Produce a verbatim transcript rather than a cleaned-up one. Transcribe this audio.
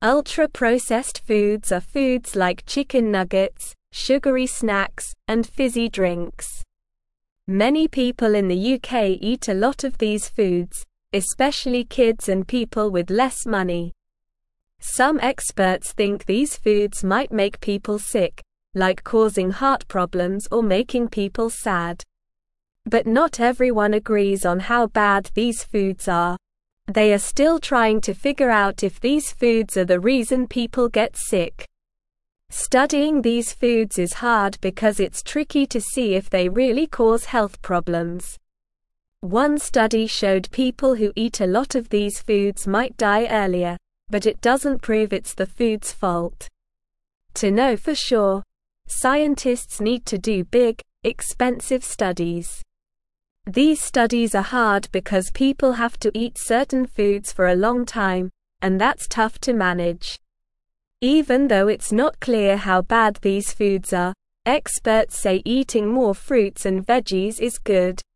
Ultra-processed foods are foods like chicken nuggets, sugary snacks, and fizzy drinks. Many people in the U K eat a lot of these foods, especially kids and people with less money. Some experts think these foods might make people sick, like causing heart problems or making people sad. But not everyone agrees on how bad these foods are. They are still trying to figure out if these foods are the reason people get sick. Studying these foods is hard because it's tricky to see if they really cause health problems. One study showed people who eat a lot of these foods might die earlier, but it doesn't prove it's the food's fault. To know for sure, scientists need to do big, expensive studies. These studies are hard because people have to eat certain foods for a long time, and that's tough to manage. Even though it's not clear how bad these foods are, experts say eating more fruits and veggies is good.